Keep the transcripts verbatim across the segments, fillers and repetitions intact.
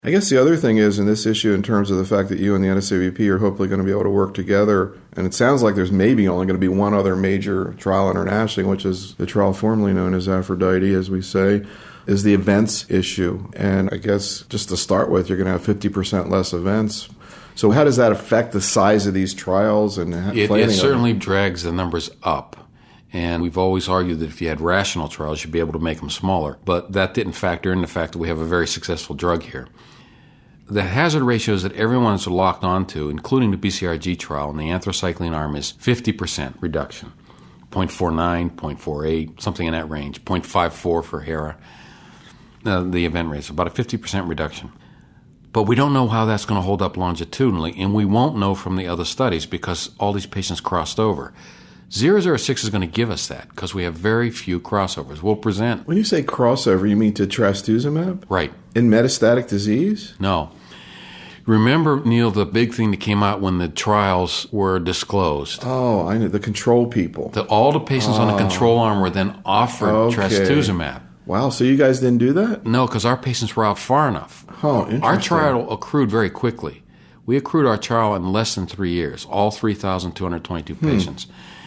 I guess the other thing is in this issue in terms of the fact that you and the N S A B P are hopefully going to be able to work together, and it sounds like there's maybe only going to be one other major trial internationally, which is the trial formerly known as Aphrodite, as we say, is the events issue. And I guess just to start with, you're going to have fifty percent less events. So how does that affect the size of these trials and it, planning? It certainly drags the numbers up. And we've always argued that if you had rational trials, you'd be able to make them smaller. But that didn't factor in the fact that we have a very successful drug here. The hazard ratios that everyone's locked onto, including the B C R G trial and the anthracycline arm, is fifty percent reduction. zero point four nine, zero point four eight, something in that range. zero point five four for HERA. Uh, the event rates, about a fifty percent reduction. But we don't know how that's going to hold up longitudinally, and we won't know from the other studies because all these patients crossed over. zero zero six is going to give us that because we have very few crossovers. We'll present. When you say crossover, you mean to trastuzumab? Right. In metastatic disease? No. Remember, Neil, the big thing that came out when the trials were disclosed. Oh, I know. The control people. The, all the patients oh. on the control arm were then offered okay. trastuzumab. Wow, so you guys didn't do that? No, because our patients were out far enough. Oh, interesting. Our trial accrued very quickly. We accrued our trial in less than three years, all three thousand two hundred twenty-two hmm. patients.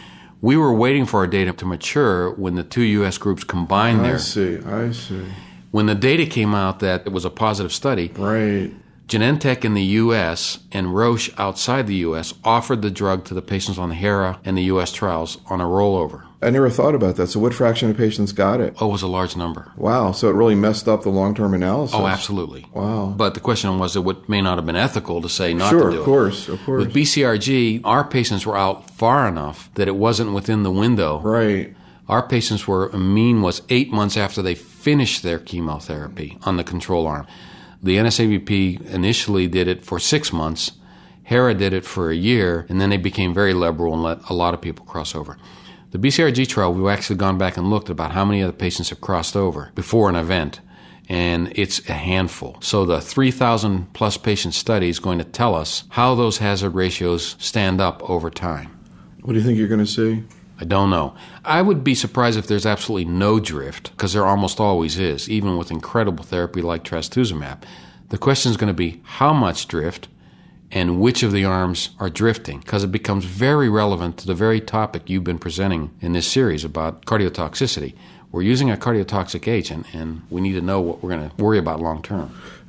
We were waiting for our data to mature when the two U S groups combined I their... I see, I see. When the data came out that it was a positive study... Right. Genentech in the U S and Roche outside the U S offered the drug to the patients on the HERA and the U S trials on a rollover. I never thought about that. So what fraction of patients got it? Oh, it was a large number. Wow. So it really messed up the long-term analysis. Oh, absolutely. Wow. But the question was, it may not have been ethical to say not sure, to do it. Sure, of course, of course. With B C R G, our patients were out far enough that it wasn't within the window. Right. Our patients were, a mean was eight months after they finished their chemotherapy on the control arm. The N S A B P initially did it for six months. HERA did it for a year, and then they became very liberal and let a lot of people cross over. The B C R G trial, we've actually gone back and looked about how many of the patients have crossed over before an event, and it's a handful. So the three thousand plus patient study is going to tell us how those hazard ratios stand up over time. What do you think you're going to see? I don't know. I would be surprised if there's absolutely no drift, because there almost always is, even with incredible therapy like trastuzumab. The question is going to be how much drift and which of the arms are drifting, because it becomes very relevant to the very topic you've been presenting in this series about cardiotoxicity. We're using a cardiotoxic agent, and we need to know what we're going to worry about long term.